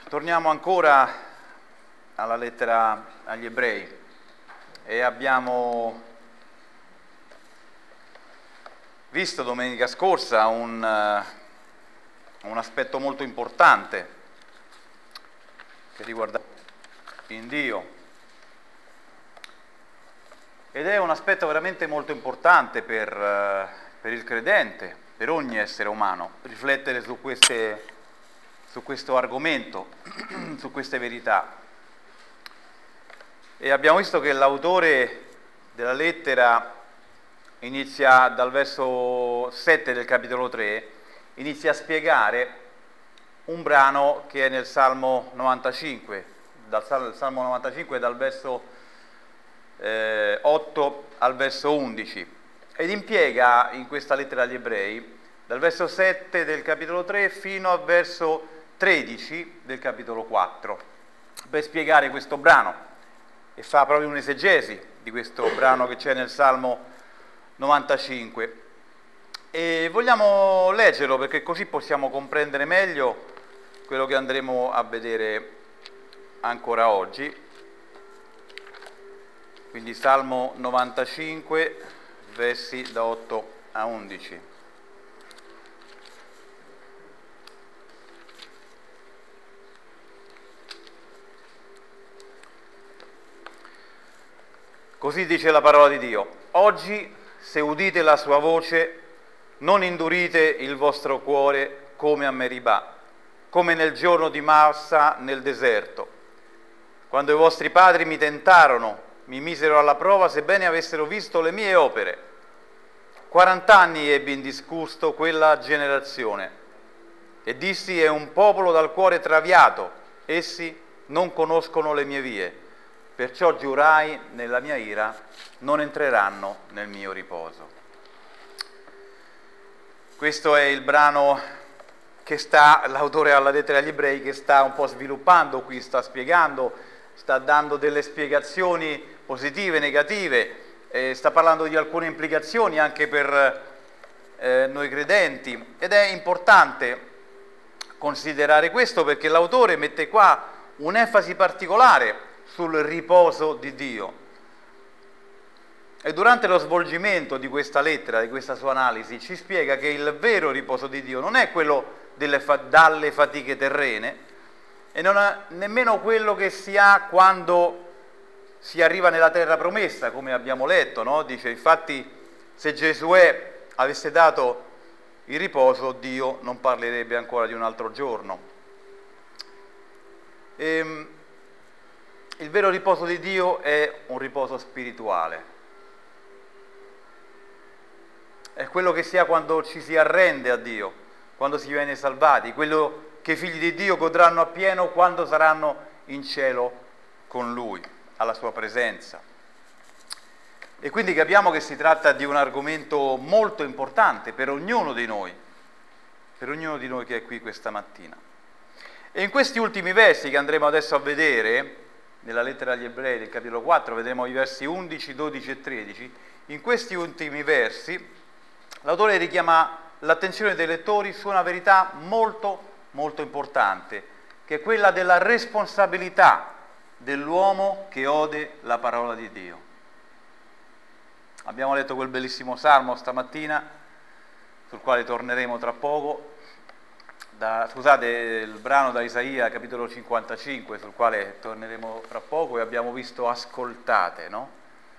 Torniamo ancora alla lettera agli Ebrei e abbiamo visto domenica scorsa un aspetto molto importante che riguarda in Dio, ed è un aspetto veramente molto importante per il credente, per ogni essere umano, riflettere su questo argomento, su queste verità. E abbiamo visto che l'autore della lettera inizia dal verso 7 del capitolo 3, inizia a spiegare un brano che è nel Salmo 95, Salmo 95 dal verso 8 al verso 11, ed impiega in questa lettera agli Ebrei dal verso 7 del capitolo 3 fino al verso 13 del capitolo 4 per spiegare questo brano, e fa proprio un'esegesi di questo brano che c'è nel Salmo 95, e vogliamo leggerlo perché così possiamo comprendere meglio quello che andremo a vedere ancora oggi. Quindi Salmo 95, versi da 8 a 11. Così dice la parola di Dio: oggi, se udite la sua voce, non indurite il vostro cuore come a Meribà, come nel giorno di Massa nel deserto, quando i vostri padri mi tentarono, mi misero alla prova, sebbene avessero visto le mie opere. 40 anni ebbi in disgusto quella generazione, e dissi: è un popolo dal cuore traviato, essi non conoscono le mie vie. Perciò giurai nella mia ira, non entreranno nel mio riposo. Questo è il brano che l'autore alla lettera agli Ebrei che sta un po' sviluppando qui, sta spiegando, sta dando delle spiegazioni positive, negative, sta parlando di alcune implicazioni anche per noi credenti, ed è importante considerare questo perché l'autore mette qua un'enfasi particolare sul riposo di Dio. E durante lo svolgimento di questa lettera, di questa sua analisi, ci spiega che il vero riposo di Dio non è quello dalle fatiche terrene, e non è nemmeno quello che si ha quando si arriva nella terra promessa, come abbiamo letto, no? Dice, infatti, se Giosuè avesse dato il riposo, Dio non parlerebbe ancora di un altro giorno. Il vero riposo di Dio è un riposo spirituale. È quello che si ha quando ci si arrende a Dio, quando si viene salvati, quello che i figli di Dio godranno appieno quando saranno in cielo con Lui, alla sua presenza. E quindi capiamo che si tratta di un argomento molto importante per ognuno di noi che è qui questa mattina. E in questi ultimi versi che andremo adesso a vedere, nella lettera agli Ebrei del capitolo 4, vedremo i versi 11, 12 e 13, in questi ultimi versi l'autore richiama l'attenzione dei lettori su una verità molto, molto importante, che è quella della responsabilità dell'uomo che ode la parola di Dio. Abbiamo letto quel bellissimo salmo stamattina, sul quale torneremo tra poco, il brano da Isaia, capitolo 55, sul quale torneremo tra poco, e abbiamo visto ascoltate, no?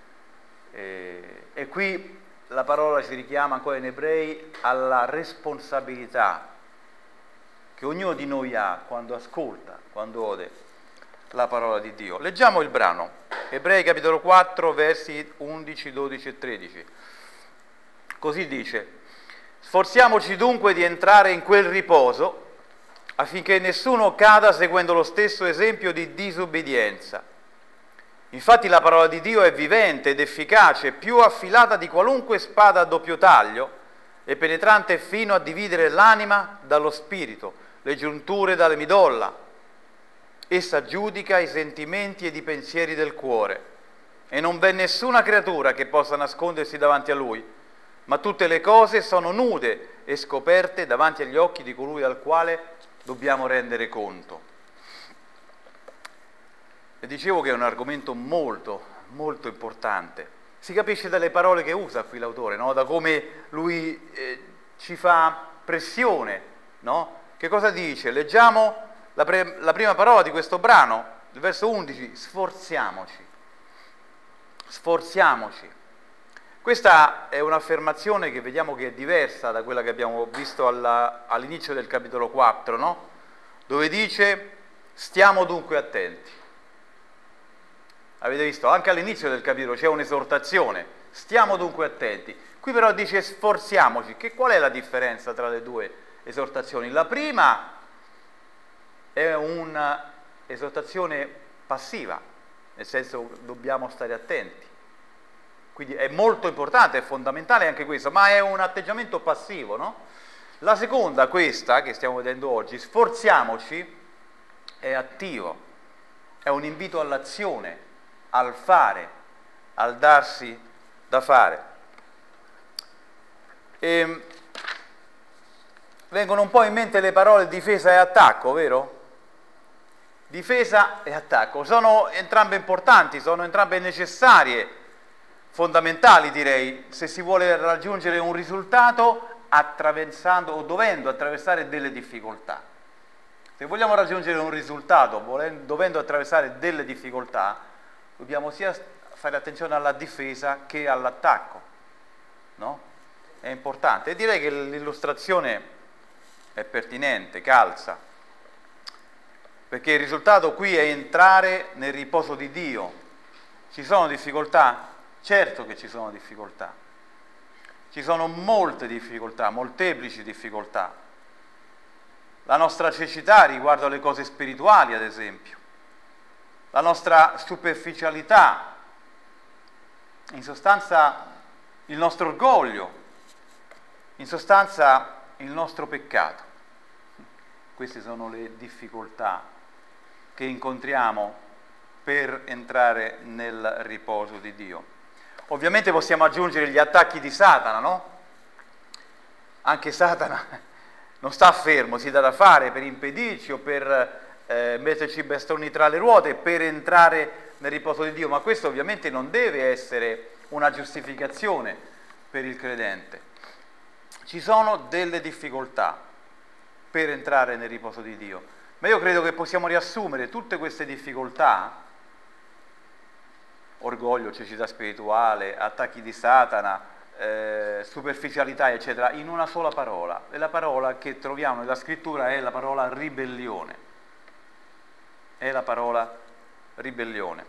E qui la parola ci richiama ancora in Ebrei alla responsabilità che ognuno di noi ha quando ascolta, quando ode la parola di Dio. Leggiamo il brano, Ebrei capitolo 4, versi 11, 12 e 13. Così dice: sforziamoci dunque di entrare in quel riposo, affinché nessuno cada seguendo lo stesso esempio di disobbedienza. Infatti la parola di Dio è vivente ed efficace, più affilata di qualunque spada a doppio taglio, e penetrante fino a dividere l'anima dallo spirito, le giunture dalle midolla. Essa giudica i sentimenti ed i pensieri del cuore, e non v'è nessuna creatura che possa nascondersi davanti a Lui, ma tutte le cose sono nude e scoperte davanti agli occhi di colui al quale dobbiamo rendere conto. E dicevo che è un argomento molto, molto importante. Si capisce dalle parole che usa qui l'autore, no? Da come lui ci fa pressione, no? Che cosa dice? Leggiamo la prima parola di questo brano, il verso 11, sforziamoci. Sforziamoci. Questa è un'affermazione che vediamo che è diversa da quella che abbiamo visto all'inizio del capitolo 4, no? Dove dice stiamo dunque attenti. Avete visto? Anche all'inizio del capitolo c'è un'esortazione, stiamo dunque attenti. Qui però dice sforziamoci. Qual è la differenza tra le due esortazioni? La prima è un'esortazione passiva, nel senso che dobbiamo stare attenti. Quindi è molto importante, è fondamentale anche questo, ma è un atteggiamento passivo, no? La seconda, questa che stiamo vedendo oggi, sforziamoci, è attivo, è un invito all'azione, al fare, al darsi da fare. E vengono un po' in mente le parole difesa e attacco, vero? Difesa e attacco, sono entrambe importanti, sono entrambe necessarie, fondamentali direi, se si vuole raggiungere un risultato attraversando o dovendo attraversare delle difficoltà. Se vogliamo raggiungere un risultato dovendo attraversare delle difficoltà, dobbiamo sia fare attenzione alla difesa che all'attacco, no? È importante. E direi che l'illustrazione è pertinente, calza, perché il risultato qui è entrare nel riposo di Dio. Ci sono difficoltà? Certo che ci sono difficoltà. Ci sono molte difficoltà, molteplici difficoltà. La nostra cecità riguardo alle cose spirituali, ad esempio. La nostra superficialità, in sostanza il nostro orgoglio, in sostanza il nostro peccato. Queste sono le difficoltà che incontriamo per entrare nel riposo di Dio. Ovviamente possiamo aggiungere gli attacchi di Satana, no? Anche Satana non sta fermo, si dà da fare per impedirci o per metterci i bastoni tra le ruote per entrare nel riposo di Dio, ma questo ovviamente non deve essere una giustificazione per il credente. Ci sono delle difficoltà per entrare nel riposo di Dio, ma io credo che possiamo riassumere tutte queste difficoltà, orgoglio, cecità spirituale, attacchi di Satana, superficialità, eccetera, in una sola parola. E la parola che troviamo nella scrittura è la parola ribellione. È la parola ribellione.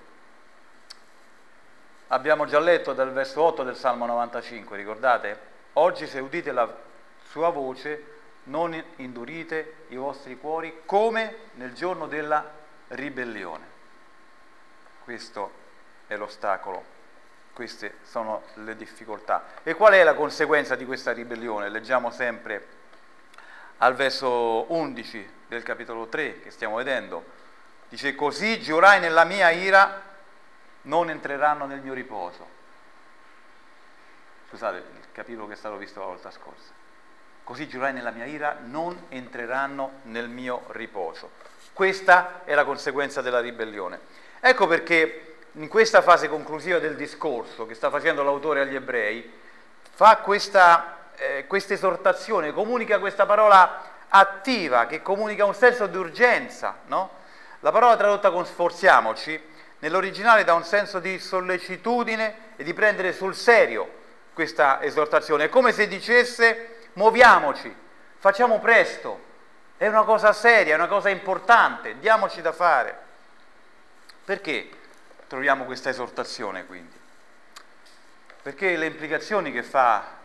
Abbiamo già letto dal verso 8 del Salmo 95, ricordate? Oggi se udite la sua voce non indurite i vostri cuori come nel giorno della ribellione. Questo è l'ostacolo, queste sono le difficoltà. E qual è la conseguenza di questa ribellione? Leggiamo sempre al verso 11 del capitolo 3 che stiamo vedendo. Dice: così giurai nella mia ira, non entreranno nel mio riposo. Scusate, il capitolo che è stato visto la volta scorsa. Così giurai nella mia ira, non entreranno nel mio riposo. Questa è la conseguenza della ribellione. Ecco perché in questa fase conclusiva del discorso che sta facendo l'autore agli ebrei, fa questa esortazione, comunica questa parola attiva, che comunica un senso di urgenza, no? La parola tradotta con sforziamoci, nell'originale dà un senso di sollecitudine e di prendere sul serio questa esortazione. È come se dicesse: muoviamoci, facciamo presto, è una cosa seria, è una cosa importante, diamoci da fare. Perché troviamo questa esortazione quindi? Perché le implicazioni di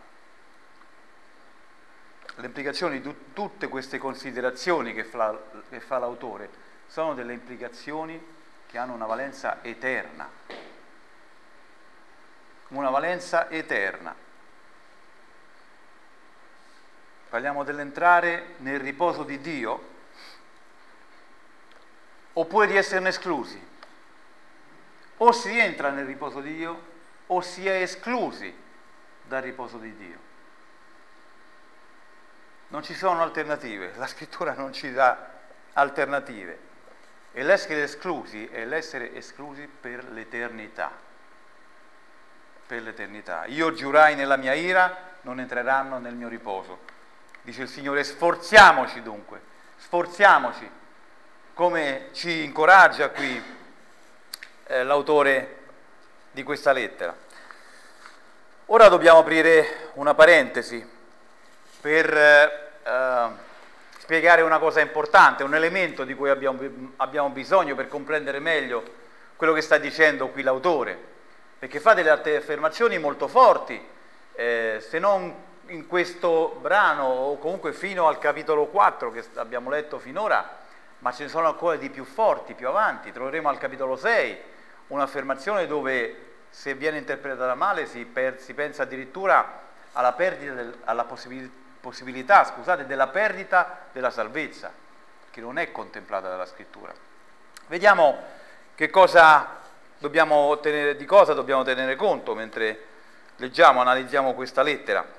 tutte queste considerazioni che fa l'autore sono delle implicazioni che hanno una valenza eterna. Una valenza eterna. Parliamo dell'entrare nel riposo di Dio, oppure di esserne esclusi. O si entra nel riposo di Dio, o si è esclusi dal riposo di Dio. Non ci sono alternative, la scrittura non ci dà alternative. e l'essere esclusi è l'essere esclusi per l'eternità. Per l'eternità. Io giurai nella mia ira, non entreranno nel mio riposo. Dice il Signore, sforziamoci dunque, sforziamoci, come ci incoraggia qui l'autore di questa lettera. Ora dobbiamo aprire una parentesi per spiegare una cosa importante, un elemento di cui abbiamo bisogno per comprendere meglio quello che sta dicendo qui l'autore, perché fa delle affermazioni molto forti, se non in questo brano o comunque fino al capitolo 4 che abbiamo letto finora, ma ce ne sono ancora di più forti più avanti. Troveremo al capitolo 6 un'affermazione dove, se viene interpretata male, si pensa addirittura alla perdita alla possibilità della perdita della salvezza, che non è contemplata dalla Scrittura. Vediamo di cosa dobbiamo tenere conto mentre analizziamo questa lettera.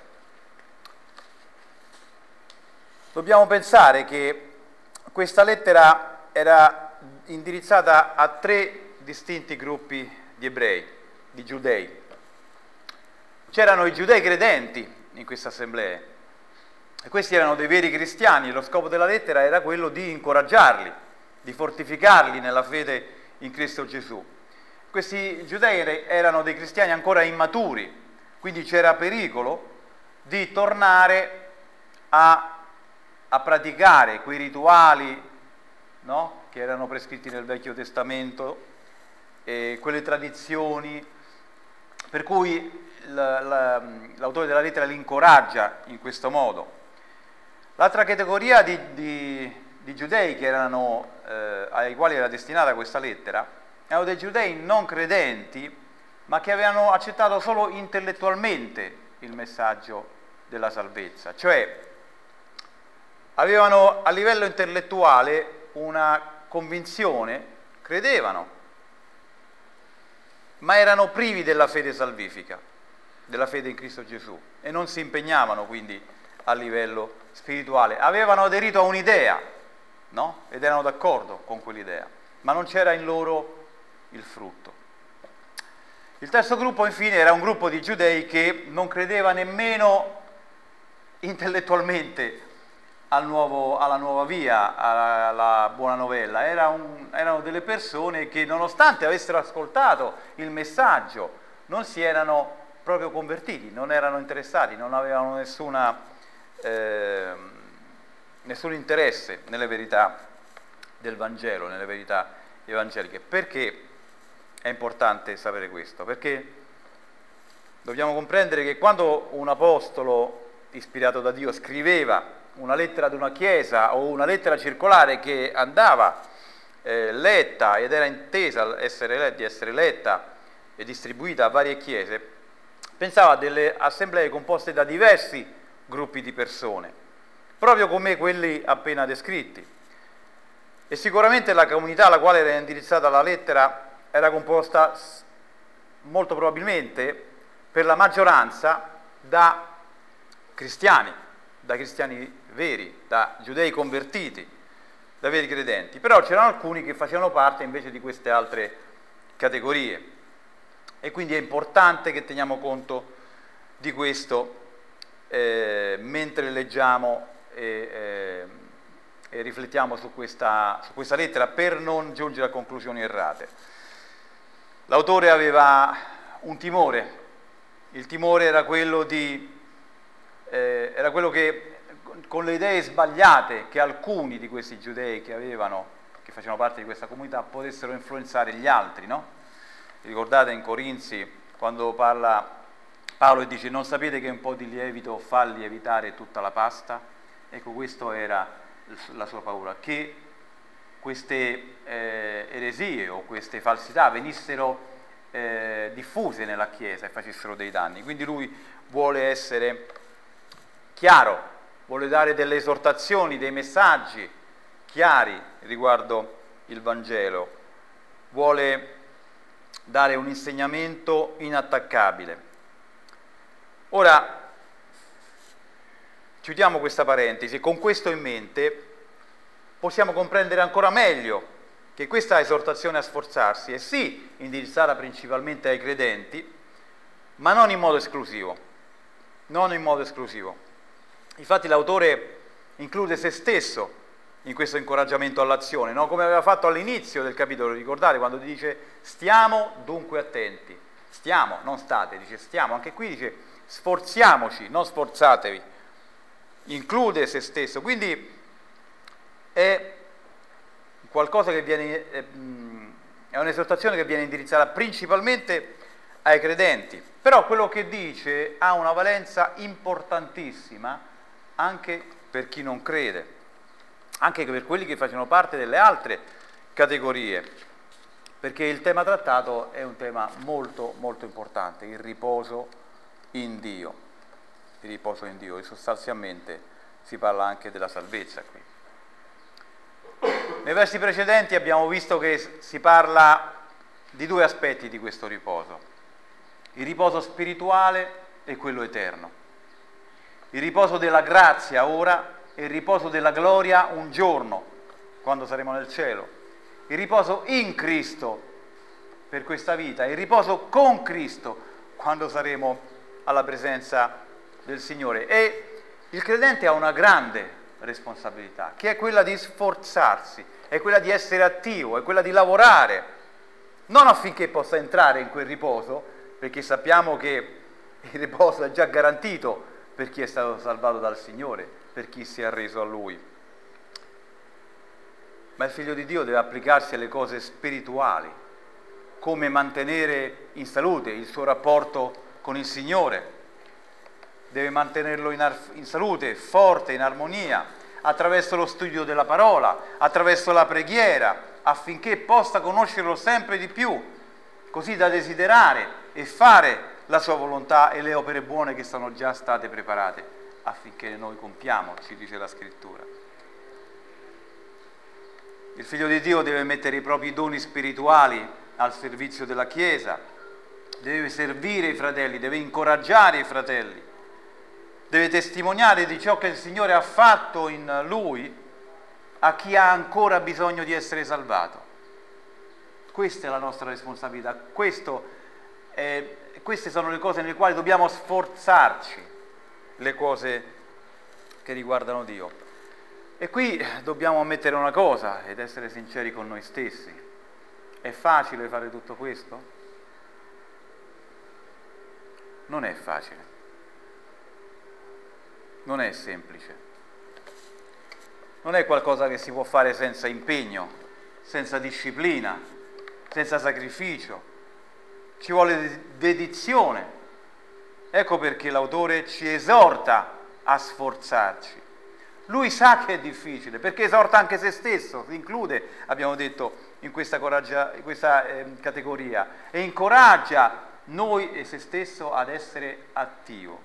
Dobbiamo pensare che questa lettera era indirizzata a 3 distinti gruppi di ebrei, di giudei. C'erano i giudei credenti in queste assemblee, e questi erano dei veri cristiani, e lo scopo della lettera era quello di incoraggiarli, di fortificarli nella fede in Cristo Gesù. Questi giudei erano dei cristiani ancora immaturi, quindi c'era pericolo di tornare a praticare quei rituali, no? Che erano prescritti nel Vecchio Testamento, e quelle tradizioni, per cui l'autore della lettera li incoraggia in questo modo. L'altra categoria di giudei che ai quali era destinata questa lettera erano dei giudei non credenti, ma che avevano accettato solo intellettualmente il messaggio della salvezza, cioè avevano a livello intellettuale una convinzione, credevano, ma erano privi della fede salvifica, della fede in Cristo Gesù, e non si impegnavano quindi a livello spirituale. Avevano aderito a un'idea, no? Ed erano d'accordo con quell'idea, ma non c'era in loro il frutto. Il terzo gruppo, infine, era un gruppo di giudei che non credeva nemmeno intellettualmente alla nuova via, alla buona novella. Erano delle persone che, nonostante avessero ascoltato il messaggio, non si erano proprio convertiti, non erano interessati, non avevano nessun interesse nelle verità del Vangelo, nelle verità evangeliche. Perché è importante sapere questo? Perché dobbiamo comprendere che quando un apostolo ispirato da Dio scriveva una lettera ad una chiesa o una lettera circolare che andava letta ed era intesa di essere letta e distribuita a varie chiese, pensava a delle assemblee composte da diversi gruppi di persone, proprio come quelli appena descritti. E sicuramente la comunità alla quale era indirizzata la lettera era composta molto probabilmente per la maggioranza da cristiani veri, da giudei convertiti, da veri credenti. Però c'erano alcuni che facevano parte invece di queste altre categorie, e quindi è importante che teniamo conto di questo mentre leggiamo e riflettiamo su questa lettera, per non giungere a conclusioni errate. L'autore aveva un timore. Il timore era quello che, con le idee sbagliate che alcuni di questi giudei che facevano parte di questa comunità, potessero influenzare gli altri, no? Ricordate in Corinzi quando parla Paolo e dice: non sapete che un po' di lievito fa lievitare tutta la pasta? Ecco, questo era la sua paura, che queste eresie o queste falsità venissero diffuse nella Chiesa e facessero dei danni. Quindi lui vuole essere chiaro, vuole dare delle esortazioni, dei messaggi chiari riguardo il Vangelo, vuole dare un insegnamento inattaccabile. Ora, chiudiamo questa parentesi e con questo in mente possiamo comprendere ancora meglio che questa esortazione a sforzarsi è sì indirizzata principalmente ai credenti, ma non in modo esclusivo. Non in modo esclusivo. Infatti l'autore include se stesso in questo incoraggiamento all'azione, no? Come aveva fatto all'inizio del capitolo, ricordate, quando dice stiamo dunque attenti. Stiamo, non state, dice stiamo. Anche qui dice sforziamoci, non sforzatevi. Include se stesso. Quindi è qualcosa che viene, è un'esortazione che viene indirizzata principalmente ai credenti, però quello che dice ha una valenza importantissima anche per chi non crede, anche per quelli che facciano parte delle altre categorie, perché il tema trattato è un tema molto molto importante, il riposo in Dio, il riposo in Dio, e sostanzialmente si parla anche della salvezza qui. Nei versi precedenti abbiamo visto che si parla di due aspetti di questo riposo: il riposo spirituale e quello eterno, il riposo della grazia ora e il riposo della gloria un giorno, quando saremo nel cielo, il riposo in Cristo per questa vita, il riposo con Cristo quando saremo alla presenza del Signore. E il credente ha una grande responsabilità, che è quella di sforzarsi, è quella di essere attivo, è quella di lavorare, non affinché possa entrare in quel riposo, perché sappiamo che il riposo è già garantito per chi è stato salvato dal Signore, per chi si è arreso a Lui. Ma il Figlio di Dio deve applicarsi alle cose spirituali, come mantenere in salute il suo rapporto con il Signore, deve mantenerlo in salute, forte, in armonia, attraverso lo studio della parola, attraverso la preghiera, affinché possa conoscerlo sempre di più, così da desiderare e fare la sua volontà e le opere buone che sono già state preparate, affinché noi compiamo, ci dice la Scrittura. Il Figlio di Dio deve mettere i propri doni spirituali al servizio della Chiesa, deve servire i fratelli, deve incoraggiare i fratelli, deve testimoniare di ciò che il Signore ha fatto in Lui a chi ha ancora bisogno di essere salvato. Questa è la nostra responsabilità, queste sono le cose nelle quali dobbiamo sforzarci, le cose che riguardano Dio. E qui dobbiamo ammettere una cosa ed essere sinceri con noi stessi. È facile fare tutto questo? Non è facile. Non è semplice, non è qualcosa che si può fare senza impegno, senza disciplina, senza sacrificio, ci vuole dedizione. Ecco perché l'autore ci esorta a sforzarci. Lui sa che è difficile, perché esorta anche se stesso, si include, abbiamo detto, in questa categoria, e incoraggia noi e se stesso ad essere attivo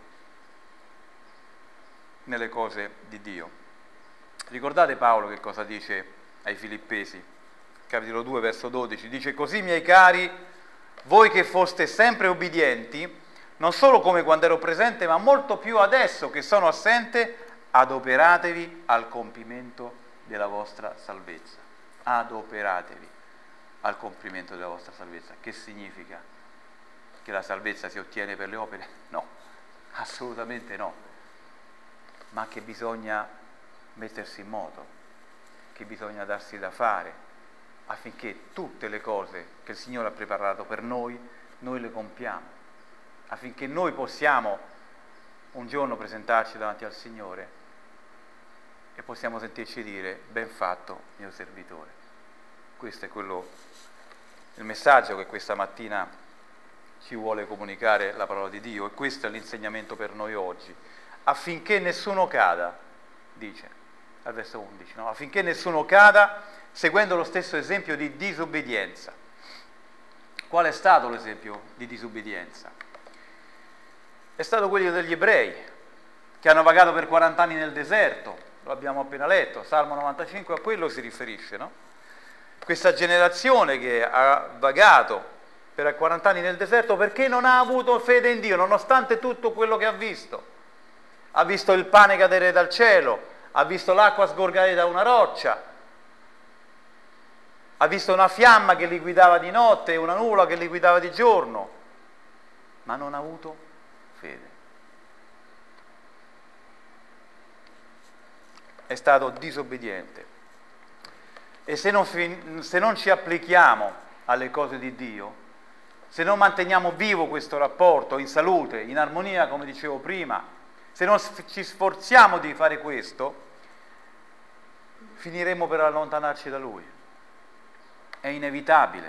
nelle cose di Dio. Ricordate Paolo che cosa dice ai Filippesi, capitolo 2, verso 12, dice: così, miei cari, voi che foste sempre ubbidienti, non solo come quando ero presente, ma molto più adesso che sono assente, adoperatevi al compimento della vostra salvezza. Adoperatevi al compimento della vostra salvezza. Che significa? Che la salvezza si ottiene per le opere? No, assolutamente no. Ma che bisogna mettersi in moto, che bisogna darsi da fare, affinché tutte le cose che il Signore ha preparato per noi le compiamo, affinché noi possiamo un giorno presentarci davanti al Signore e possiamo sentirci dire: ben fatto, mio servitore. Questo è il messaggio che questa mattina ci vuole comunicare la parola di Dio, e questo è l'insegnamento per noi oggi. Affinché nessuno cada, dice al verso 11, no? Affinché nessuno cada seguendo lo stesso esempio di disobbedienza. Qual è stato l'esempio di disobbedienza? È stato quello degli ebrei, che hanno vagato per 40 anni nel deserto, lo abbiamo appena letto, Salmo 95 a quello si riferisce, no? Questa generazione che ha vagato per 40 anni nel deserto perché non ha avuto fede in Dio, nonostante tutto quello che ha visto. Ha visto il pane cadere dal cielo, ha visto l'acqua sgorgare da una roccia, ha visto una fiamma che li guidava di notte e una nuvola che li guidava di giorno, ma non ha avuto fede. È stato disobbediente. E se non ci applichiamo alle cose di Dio, se non manteniamo vivo questo rapporto in salute, in armonia, come dicevo prima, se non ci sforziamo di fare questo, finiremo per allontanarci da Lui. È inevitabile,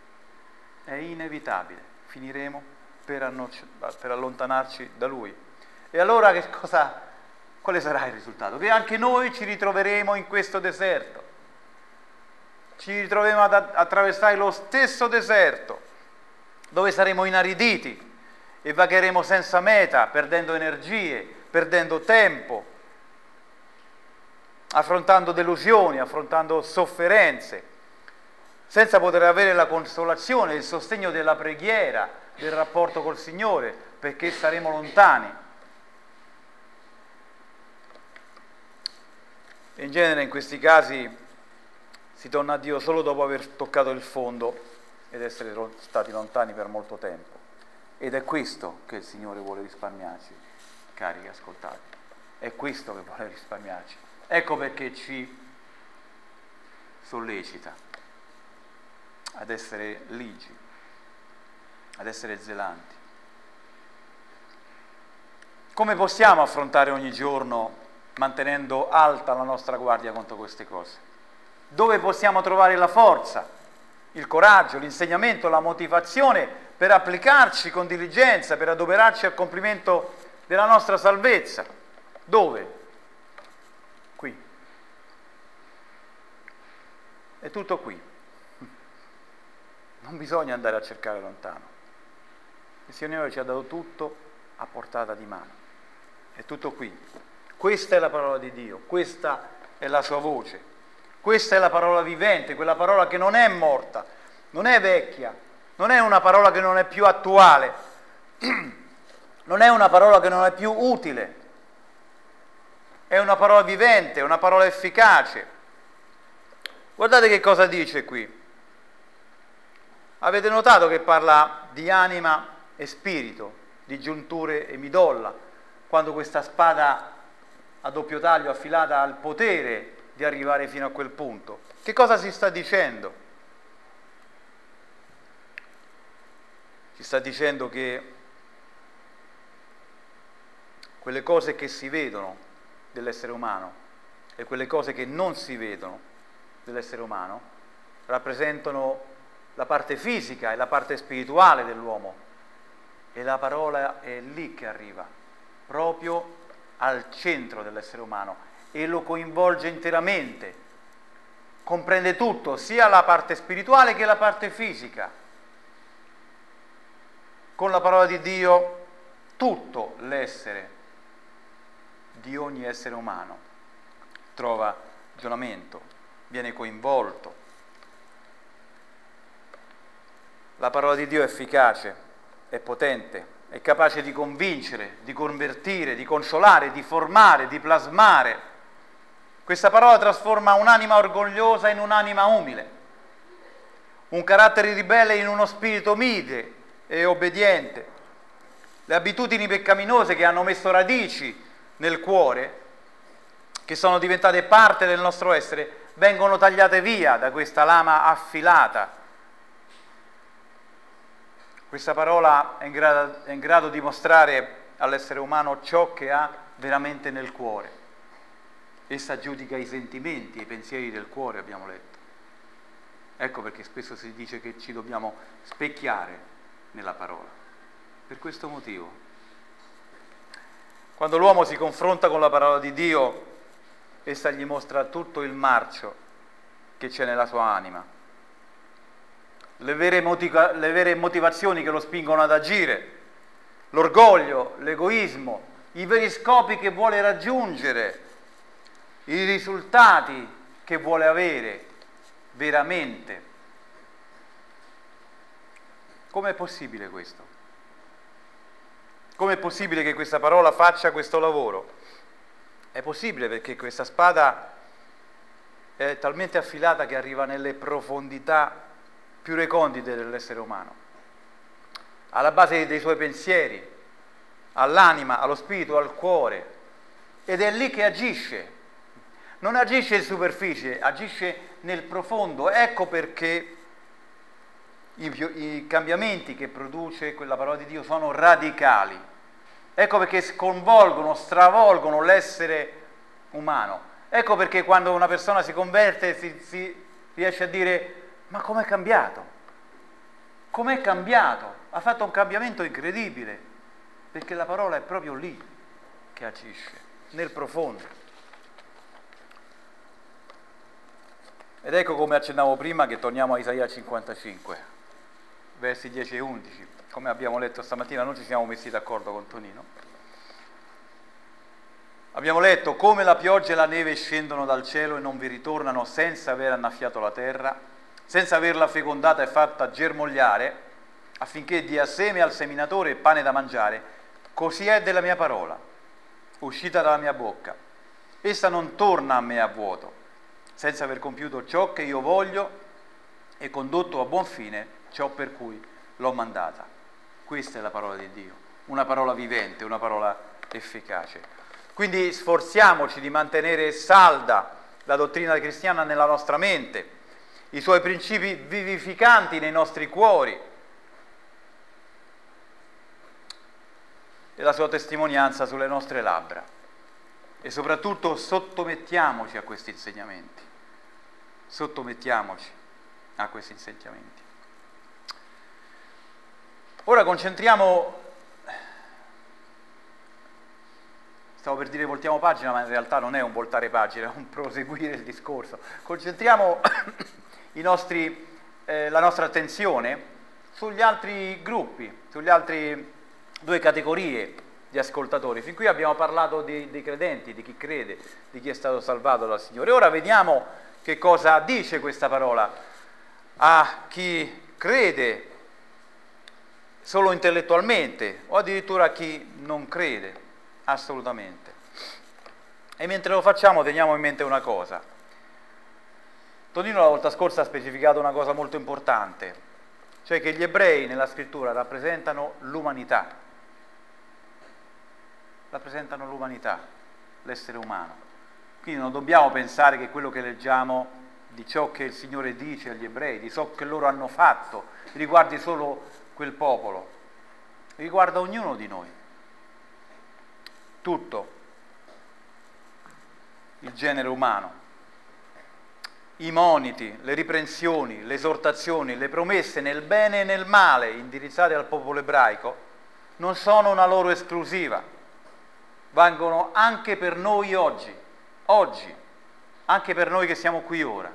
finiremo per allontanarci da Lui. E allora quale sarà il risultato? Che anche noi ci ritroveremo in questo deserto, ci ritroveremo ad attraversare lo stesso deserto, dove saremo inariditi e vagheremo senza meta, perdendo energie, perdendo tempo, affrontando delusioni, affrontando sofferenze, senza poter avere la consolazione, il sostegno della preghiera, del rapporto col Signore, perché saremo lontani. E in genere in questi casi si torna a Dio solo dopo aver toccato il fondo ed essere stati lontani per molto tempo. Ed è questo che il Signore vuole risparmiarci, cari ascoltati. È questo che vuole risparmiarci. Ecco perché ci sollecita ad essere ligi, ad essere zelanti. Come possiamo affrontare ogni giorno mantenendo alta la nostra guardia contro queste cose? Dove possiamo trovare la forza, il coraggio, l'insegnamento, la motivazione per applicarci con diligenza, per adoperarci al compimento della nostra salvezza? Dove? Qui. È tutto qui. Non bisogna andare a cercare lontano. Il Signore ci ha dato tutto a portata di mano. È tutto qui. Questa è la parola di Dio, questa è la sua voce. Questa è la parola vivente, quella parola che non è morta, non è vecchia, non è una parola che non è più attuale, non è una parola che non è più utile, è una parola vivente, una parola efficace. Guardate che cosa dice qui. Avete notato che parla di anima e spirito, di giunture e midolla, quando questa spada a doppio taglio affilata ha il potere di arrivare fino a quel punto. Che cosa si sta dicendo? Si sta dicendo che quelle cose che si vedono dell'essere umano e quelle cose che non si vedono dell'essere umano rappresentano la parte fisica e la parte spirituale dell'uomo, e la parola è lì che arriva, proprio al centro dell'essere umano, e lo coinvolge interamente, comprende tutto, sia la parte spirituale che la parte fisica. Con la parola di Dio tutto l'essere di ogni essere umano trova ragionamento, viene coinvolto. La parola di Dio è efficace, è potente, è capace di convincere, di convertire, di consolare, di formare, di plasmare. Questa parola trasforma un'anima orgogliosa in un'anima umile, un carattere ribelle in uno spirito mite e obbediente. Le abitudini peccaminose che hanno messo radici nel cuore, che sono diventate parte del nostro essere, vengono tagliate via da questa lama affilata. Questa parola è in grado di mostrare all'essere umano ciò che ha veramente nel cuore. Essa giudica i sentimenti e i pensieri del cuore, abbiamo letto. Ecco perché spesso si dice che ci dobbiamo specchiare nella parola. Per questo motivo. Quando l'uomo si confronta con la parola di Dio, essa gli mostra tutto il marcio che c'è nella sua anima, le vere motivazioni che lo spingono ad agire, l'orgoglio, l'egoismo, i veri scopi che vuole raggiungere, i risultati che vuole avere veramente. Com'è possibile questo? Com'è possibile che questa parola faccia questo lavoro? È possibile perché questa spada è talmente affilata che arriva nelle profondità più recondite dell'essere umano, alla base dei suoi pensieri, all'anima, allo spirito, al cuore, ed è lì che agisce. Non agisce in superficie, agisce nel profondo. Ecco perché i cambiamenti che produce quella parola di Dio sono radicali. Ecco perché sconvolgono, stravolgono l'essere umano. Ecco perché quando una persona si converte si riesce a dire: ma com'è cambiato? Com'è cambiato? Ha fatto un cambiamento incredibile, perché la parola è proprio lì che agisce, nel profondo. Ed ecco, come accennavo prima, che torniamo a Isaia 55, versi 10 e 11. Come abbiamo letto stamattina, non ci siamo messi d'accordo con Tonino. Abbiamo letto: come la pioggia e la neve scendono dal cielo e non vi ritornano senza aver annaffiato la terra, senza averla fecondata e fatta germogliare, affinché dia seme al seminatore e pane da mangiare, così è della mia parola, uscita dalla mia bocca. Essa non torna a me a vuoto, senza aver compiuto ciò che io voglio e condotto a buon fine ciò per cui l'ho mandata. Questa è la parola di Dio, una parola vivente, una parola efficace. Quindi sforziamoci di mantenere salda la dottrina cristiana nella nostra mente, i suoi principi vivificanti nei nostri cuori e la sua testimonianza sulle nostre labbra. E soprattutto sottomettiamoci a questi insegnamenti. Sottomettiamoci a questi insegnamenti. Ora concentriamo, stavo per dire voltiamo pagina, ma in realtà non è un voltare pagina, è un proseguire il discorso. Concentriamo la nostra attenzione sugli altri gruppi, sugli altri due categorie di ascoltatori. Fin qui abbiamo parlato dei credenti, di chi crede, di chi è stato salvato dal Signore. Ora vediamo che cosa dice questa parola a chi crede solo intellettualmente o addirittura a chi non crede assolutamente. E mentre lo facciamo teniamo in mente una cosa. Tonino la volta scorsa ha specificato una cosa molto importante, cioè che gli ebrei nella scrittura rappresentano l'umanità, l'essere umano. Quindi non dobbiamo pensare che quello che leggiamo di ciò che il Signore dice agli ebrei, di ciò che loro hanno fatto, riguardi solo quel popolo, riguarda ognuno di noi, tutto il genere umano. I moniti, le riprensioni, le esortazioni, le promesse nel bene e nel male indirizzate al popolo ebraico non sono una loro esclusiva, valgono anche per noi oggi, anche per noi che siamo qui ora.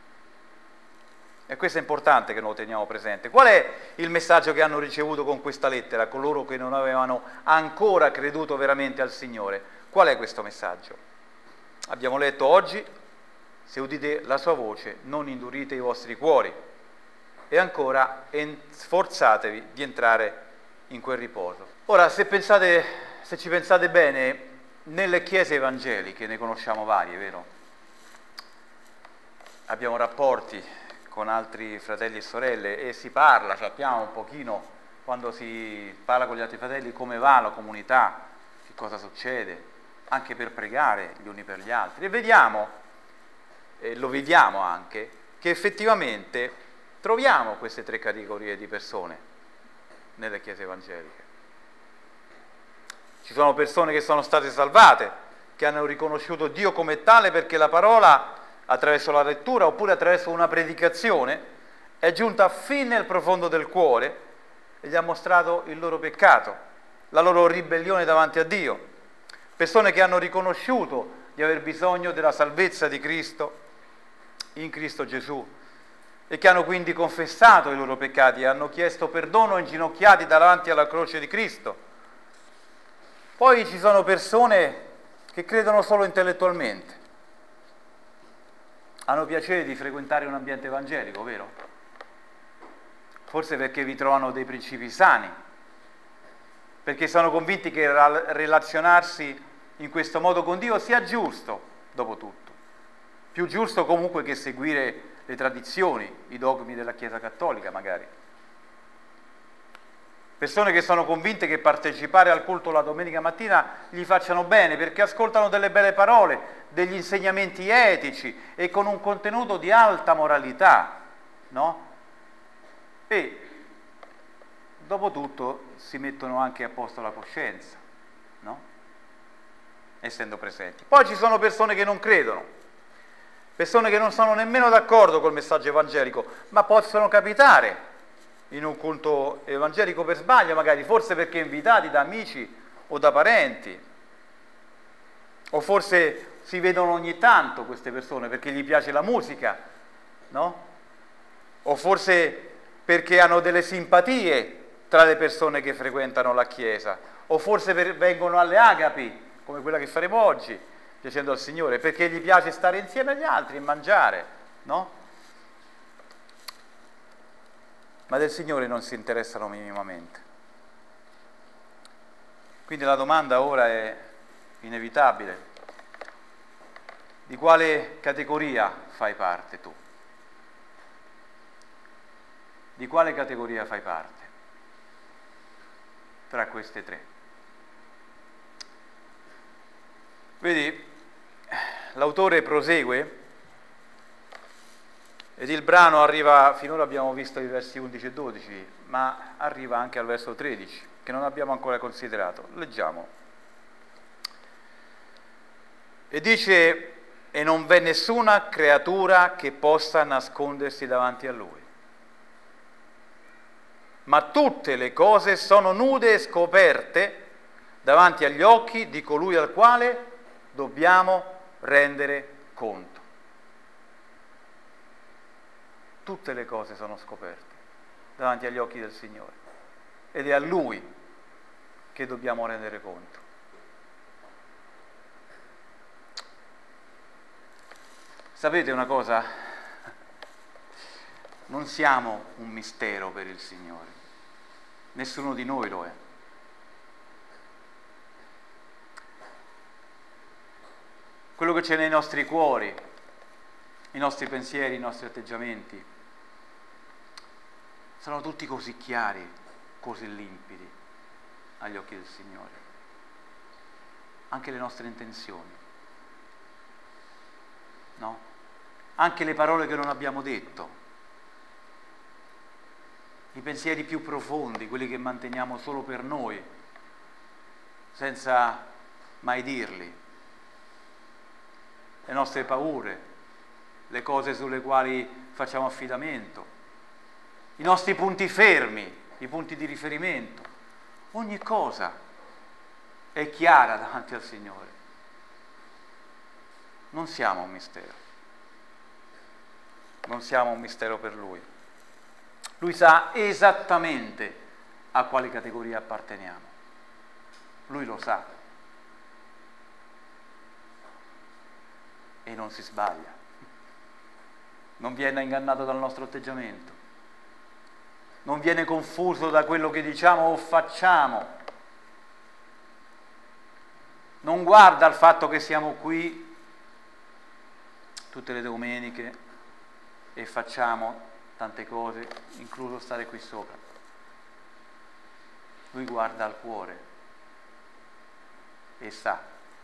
E questo è importante che lo teniamo presente. Qual è il messaggio che hanno ricevuto con questa lettera coloro che non avevano ancora creduto veramente al Signore? Qual è questo messaggio? Abbiamo letto oggi: se udite la sua voce non indurite i vostri cuori, e ancora sforzatevi di entrare in quel riposo. Ora, se ci pensate bene, nelle chiese evangeliche ne conosciamo varie, vero? Abbiamo rapporti con altri fratelli e sorelle e si parla, sappiamo un pochino, quando si parla con gli altri fratelli, come va la comunità, che cosa succede, anche per pregare gli uni per gli altri. E vediamo, e lo viviamo anche, che effettivamente troviamo queste tre categorie di persone nelle chiese evangeliche. Ci sono persone che sono state salvate, che hanno riconosciuto Dio come tale perché la parola, attraverso la lettura oppure attraverso una predicazione, è giunta fin nel profondo del cuore e gli ha mostrato il loro peccato, la loro ribellione davanti a Dio. Persone che hanno riconosciuto di aver bisogno della salvezza di Cristo in Cristo Gesù e che hanno quindi confessato i loro peccati e hanno chiesto perdono inginocchiati davanti alla croce di Cristo. Poi ci sono persone che credono solo intellettualmente, hanno piacere di frequentare un ambiente evangelico, vero? Forse perché vi trovano dei principi sani, perché sono convinti che relazionarsi in questo modo con Dio sia giusto, dopo tutto. Più giusto comunque che seguire le tradizioni, i dogmi della Chiesa Cattolica magari. Persone che sono convinte che partecipare al culto la domenica mattina gli facciano bene, perché ascoltano delle belle parole, degli insegnamenti etici e con un contenuto di alta moralità, no? E dopo tutto si mettono anche a posto la coscienza, no? Essendo presenti. Poi ci sono persone che non credono, persone che non sono nemmeno d'accordo col messaggio evangelico, ma possono capitare in un culto evangelico per sbaglio, magari, forse perché invitati da amici o da parenti, o forse si vedono ogni tanto queste persone perché gli piace la musica, no? O forse perché hanno delle simpatie tra le persone che frequentano la chiesa, o forse vengono alle agapi, come quella che faremo oggi, piacendo al Signore, perché gli piace stare insieme agli altri e mangiare, no? Ma del Signore non si interessano minimamente. Quindi la domanda ora è inevitabile: di quale categoria fai parte tu? Di quale categoria fai parte tra queste tre? Vedi, l'autore prosegue ed il brano arriva, finora abbiamo visto i versi 11 e 12, ma arriva anche al verso 13, che non abbiamo ancora considerato. Leggiamo. E dice: e non v'è nessuna creatura che possa nascondersi davanti a Lui, ma tutte le cose sono nude e scoperte davanti agli occhi di colui al quale dobbiamo rendere conto. Tutte le cose sono scoperte davanti agli occhi del Signore ed è a Lui che dobbiamo rendere conto. Sapete una cosa? Non siamo un mistero per il Signore, nessuno di noi lo è. Quello che c'è nei nostri cuori, i nostri pensieri, i nostri atteggiamenti, sono tutti così chiari, così limpidi agli occhi del Signore. Anche le nostre intenzioni, no? Anche le parole che non abbiamo detto, i pensieri più profondi, quelli che manteniamo solo per noi, senza mai dirli, le nostre paure, le cose sulle quali facciamo affidamento, i nostri punti fermi, i punti di riferimento, ogni cosa è chiara davanti al Signore. Non siamo un mistero, non siamo un mistero per Lui. Lui sa esattamente a quale categoria apparteniamo, Lui lo sa e non si sbaglia, non viene ingannato dal nostro atteggiamento, non viene confuso da quello che diciamo o facciamo, non guarda al fatto che siamo qui tutte le domeniche e facciamo tante cose, incluso stare qui sopra. Lui guarda al cuore e sa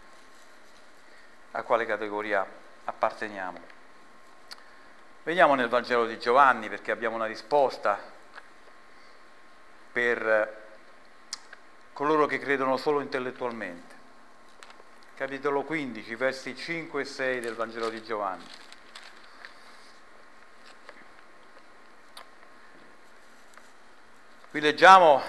a quale categoria apparteniamo. Veniamo nel Vangelo di Giovanni, perché abbiamo una risposta per coloro che credono solo intellettualmente. Capitolo 15, versi 5 e 6 del Vangelo di Giovanni. Qui leggiamo,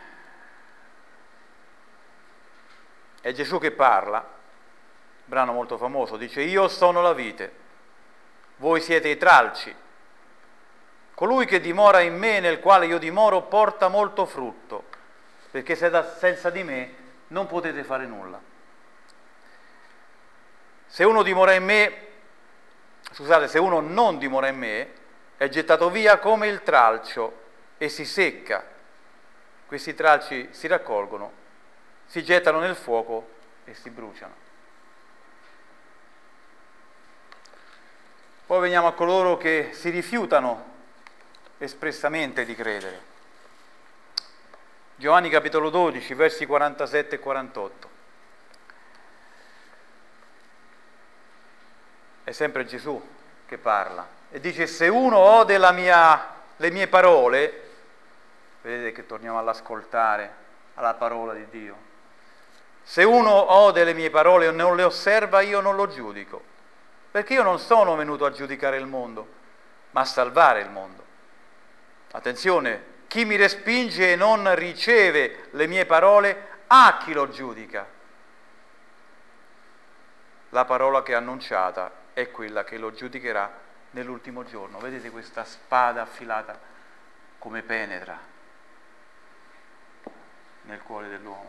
è Gesù che parla, brano molto famoso, dice: io sono la vite, voi siete i tralci. Colui che dimora in me, nel quale io dimoro, porta molto frutto, perché senza di me non potete fare nulla. Se uno non dimora in me, è gettato via come il tralcio e si secca. Questi tralci si raccolgono, si gettano nel fuoco e si bruciano. Poi veniamo a coloro che si rifiutano espressamente di credere. Giovanni capitolo 12, versi 47 e 48. È sempre Gesù che parla e dice: se uno ode le mie parole, vedete che torniamo all'ascoltare alla parola di Dio, se uno ode le mie parole e non le osserva, io non lo giudico, perché io non sono venuto a giudicare il mondo, ma a salvare il mondo. Attenzione, chi mi respinge e non riceve le mie parole, ha chi lo giudica. La parola che è annunciata è quella che lo giudicherà nell'ultimo giorno. Vedete questa spada affilata come penetra nel cuore dell'uomo.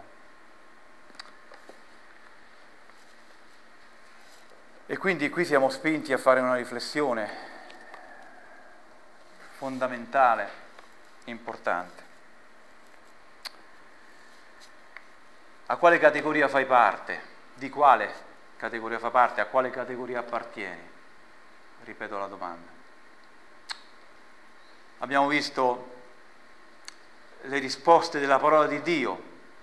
E quindi qui siamo spinti a fare una riflessione fondamentale, importante. A quale categoria fai parte? Di quale categoria fa parte? A quale categoria appartieni? Ripeto la domanda. Abbiamo visto le risposte della parola di Dio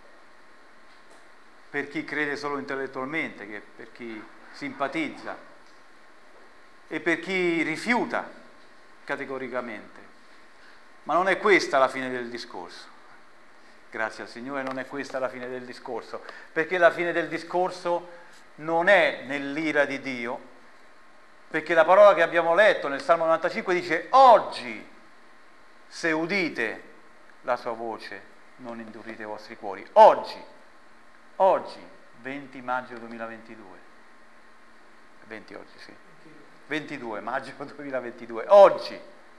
per chi crede solo intellettualmente, per chi simpatizza e per chi rifiuta categoricamente. Ma non è questa la fine del discorso. Grazie al Signore, non è questa la fine del discorso, perché la fine del discorso non è nell'ira di Dio, perché la parola che abbiamo letto nel Salmo 95 dice: oggi, se udite la sua voce, non indurite i vostri cuori. Oggi, 20 maggio 2022, 20 oggi sì, 22 maggio 2022, oggi.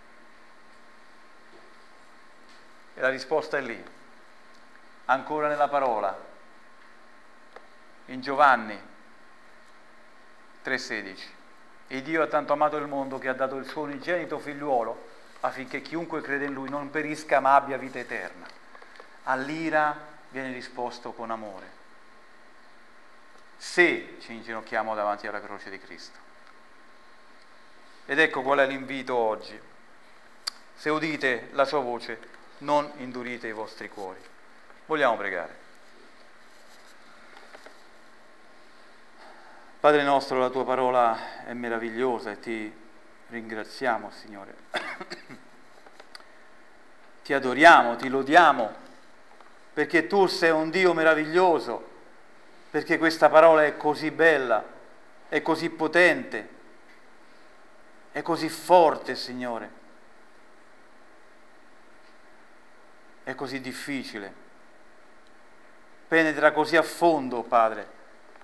E la risposta è lì, ancora nella parola, in Giovanni 3,16. E Dio ha tanto amato il mondo che ha dato il suo unigenito figliuolo affinché chiunque crede in lui non perisca ma abbia vita eterna. All'ira viene risposto con amore, se ci inginocchiamo davanti alla croce di Cristo. Ed ecco qual è l'invito oggi: se udite la sua voce, non indurite i vostri cuori. Vogliamo pregare. Padre nostro, la tua parola è meravigliosa e ti ringraziamo, Signore. Ti adoriamo, ti lodiamo, perché tu sei un Dio meraviglioso, perché questa parola è così bella, è così potente, è così forte, Signore, è così difficile, penetra così a fondo, Padre.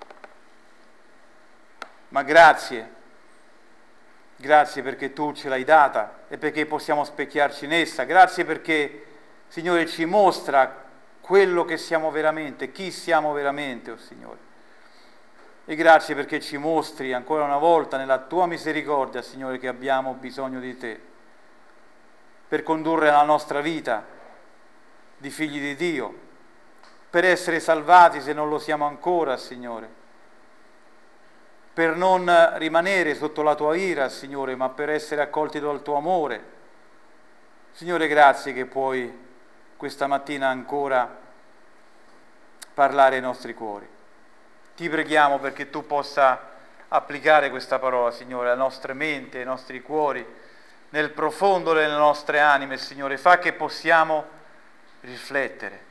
Ma grazie perché tu ce l'hai data e perché possiamo specchiarci in essa. Grazie perché, Signore, ci mostra quello che siamo veramente, chi siamo veramente, oh Signore. E grazie perché ci mostri ancora una volta nella tua misericordia, Signore, che abbiamo bisogno di te per condurre la nostra vita di figli di Dio, per essere salvati se non lo siamo ancora, Signore, per non rimanere sotto la tua ira, Signore, ma per essere accolti dal tuo amore. Signore, grazie che puoi questa mattina ancora parlare ai nostri cuori. Ti preghiamo perché tu possa applicare questa parola, Signore, alla nostra mente, ai nostri cuori, nel profondo delle nostre anime, Signore. Fa che possiamo riflettere.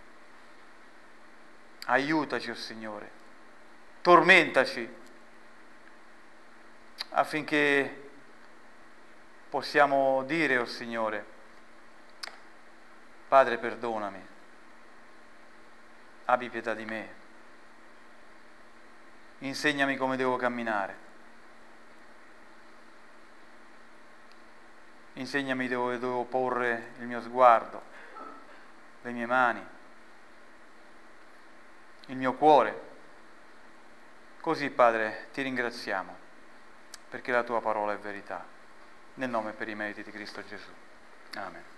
Aiutaci, oh Signore. Tormentaci affinché possiamo dire, oh Signore: Padre, perdonami, abbi pietà di me, insegnami come devo camminare, insegnami dove devo porre il mio sguardo, le mie mani, il mio cuore. Così, Padre, ti ringraziamo, perché la tua parola è verità, nel nome e per i meriti di Cristo Gesù. Amen.